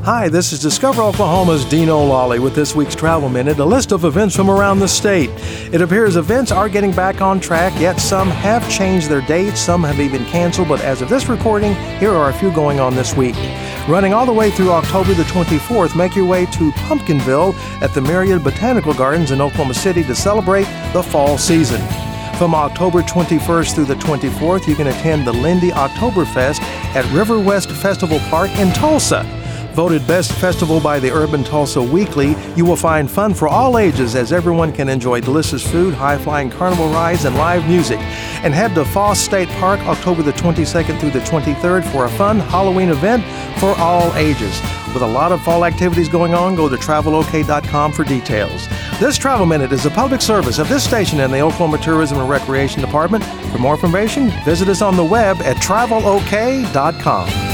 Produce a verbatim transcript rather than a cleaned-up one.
Hi, this is Discover Oklahoma's Dean O'Lally with this week's Travel Minute, a list of events from around the state. It appears events are getting back on track, yet some have changed their dates, some have even canceled, but as of this recording, here are a few going on this week. Running all the way through October the twenty-fourth, make your way to Pumpkinville at the Myriad Botanical Gardens in Oklahoma City to celebrate the fall season. From October twenty-first through the twenty-fourth, you can attend the Lindy Oktoberfest at River West Festival Park in Tulsa. Voted Best Festival by the Urban Tulsa Weekly, you will find fun for all ages as everyone can enjoy delicious food, high-flying carnival rides, and live music. And head to Foss State Park October the twenty-second through the twenty-third for a fun Halloween event for all ages. With a lot of fall activities going on, go to travel o k dot com for details. This Travel Minute is a public service of this station and the Oklahoma Tourism and Recreation Department. For more information, visit us on the web at travel o k dot com.